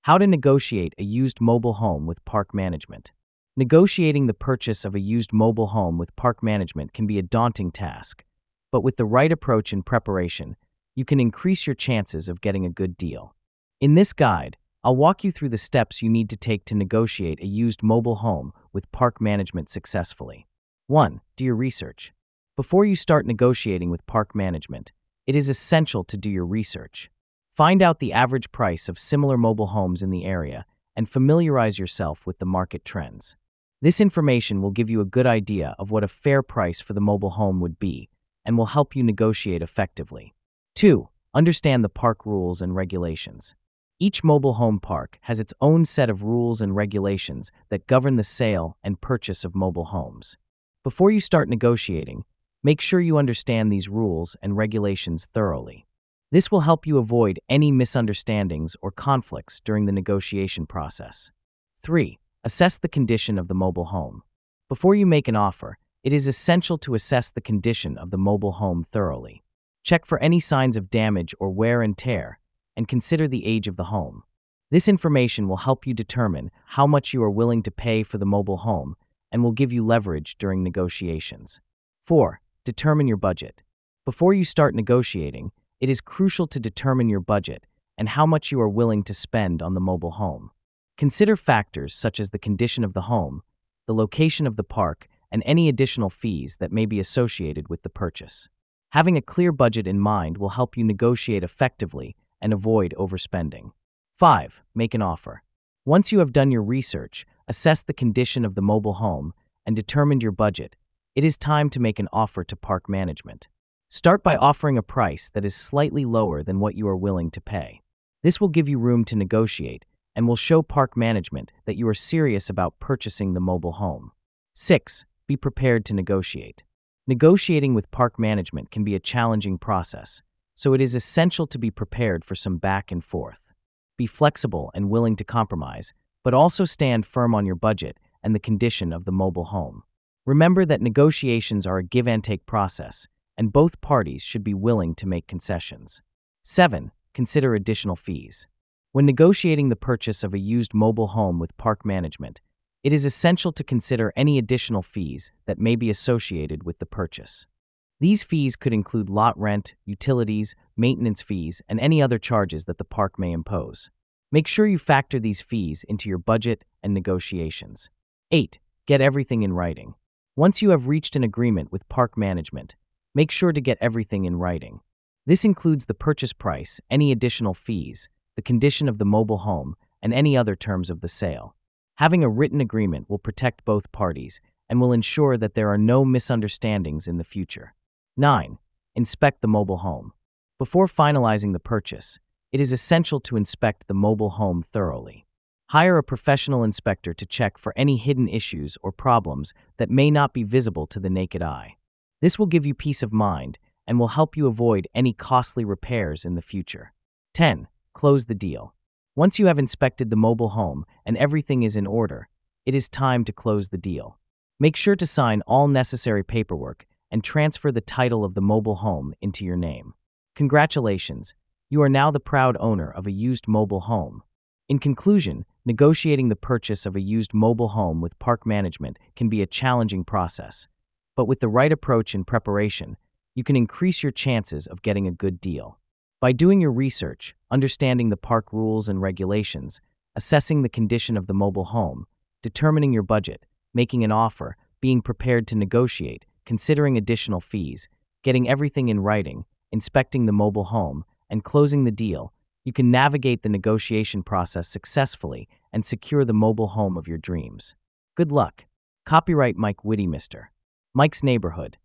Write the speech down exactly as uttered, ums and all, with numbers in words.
How to negotiate a used mobile home with park management. Negotiating the purchase of a used mobile home with park management can be a daunting task, but with the right approach and preparation, you can increase your chances of getting a good deal. In this guide, I'll walk you through the steps you need to take to negotiate a used mobile home with park management successfully. one. Do your research. Before you start negotiating with park management, it is essential to do your research. Find out the average price of similar mobile homes in the area and familiarize yourself with the market trends. This information will give you a good idea of what a fair price for the mobile home would be and will help you negotiate effectively. two. Understand the park rules and regulations. Each mobile home park has its own set of rules and regulations that govern the sale and purchase of mobile homes. Before you start negotiating, make sure you understand these rules and regulations thoroughly. This will help you avoid any misunderstandings or conflicts during the negotiation process. three. Assess the condition of the mobile home. Before you make an offer, it is essential to assess the condition of the mobile home thoroughly. Check for any signs of damage or wear and tear, and consider the age of the home. This information will help you determine how much you are willing to pay for the mobile home and will give you leverage during negotiations. four. Determine your budget. Before you start negotiating, it is crucial to determine your budget and how much you are willing to spend on the mobile home. Consider factors such as the condition of the home, the location of the park, and any additional fees that may be associated with the purchase. Having a clear budget in mind will help you negotiate effectively and avoid overspending. five. Make an offer. Once you have done your research, assess the condition of the mobile home, and determined your budget, it is time to make an offer to park management. Start by offering a price that is slightly lower than what you are willing to pay. This will give you room to negotiate and will show park management that you are serious about purchasing the mobile home. six. Be prepared to negotiate. Negotiating with park management can be a challenging process, so it is essential to be prepared for some back and forth. Be flexible and willing to compromise, but also stand firm on your budget and the condition of the mobile home. Remember that negotiations are a give-and-take process, and both parties should be willing to make concessions. seven. Consider additional fees. When negotiating the purchase of a used mobile home with park management, it is essential to consider any additional fees that may be associated with the purchase. These fees could include lot rent, utilities, maintenance fees, and any other charges that the park may impose. Make sure you factor these fees into your budget and negotiations. eight. Get everything in writing. Once you have reached an agreement with park management, make sure to get everything in writing. This includes the purchase price, any additional fees, the condition of the mobile home, and any other terms of the sale. Having a written agreement will protect both parties and will ensure that there are no misunderstandings in the future. nine. Inspect the mobile home. Before finalizing the purchase, it is essential to inspect the mobile home thoroughly. Hire a professional inspector to check for any hidden issues or problems that may not be visible to the naked eye. This will give you peace of mind and will help you avoid any costly repairs in the future. ten. Close the deal. Once you have inspected the mobile home and everything is in order, it is time to close the deal. Make sure to sign all necessary paperwork and transfer the title of the mobile home into your name. Congratulations, you are now the proud owner of a used mobile home. In conclusion, negotiating the purchase of a used mobile home with park management can be a challenging process, but with the right approach and preparation, you can increase your chances of getting a good deal. By doing your research, understanding the park rules and regulations, assessing the condition of the mobile home, determining your budget, making an offer, being prepared to negotiate, considering additional fees, getting everything in writing, inspecting the mobile home, and closing the deal, you can navigate the negotiation process successfully and secure the mobile home of your dreams. Good luck. Copyright Mike Whitty, Mister Mike's Neighborhood.